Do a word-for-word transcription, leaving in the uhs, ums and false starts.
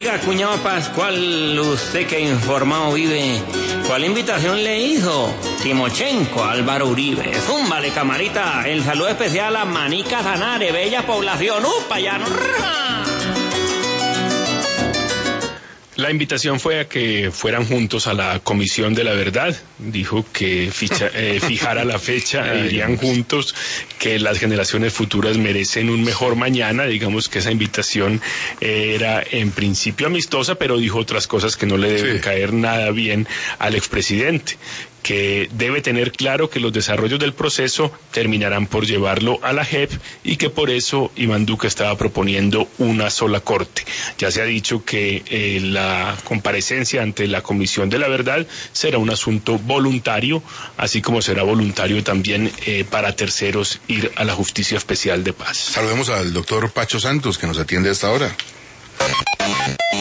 Oiga, cuñado Pascual, usted que informado vive, ¿cuál invitación le hizo Timochenko a Álvaro Uribe? Zúmbale, camarita, el saludo especial a Manica Sanare, bella población, ¡upa, ya no! La invitación fue a que fueran juntos a la Comisión de la Verdad. Dijo que ficha, eh, fijara la fecha, e irían juntos, que las generaciones futuras merecen un mejor mañana. Digamos que esa invitación eh, era en principio amistosa, pero dijo otras cosas que no le deben sí. caer nada bien al expresidente, que debe tener claro que los desarrollos del proceso terminarán por llevarlo a la J E P y que por eso Iván Duque estaba proponiendo una sola corte. Ya se ha dicho que eh, la comparecencia ante la Comisión de la Verdad será un asunto voluntario, así como será voluntario también eh, para terceros ir a la Justicia Especial de Paz. Saludemos al doctor Pacho Santos, que nos atiende a esta hora.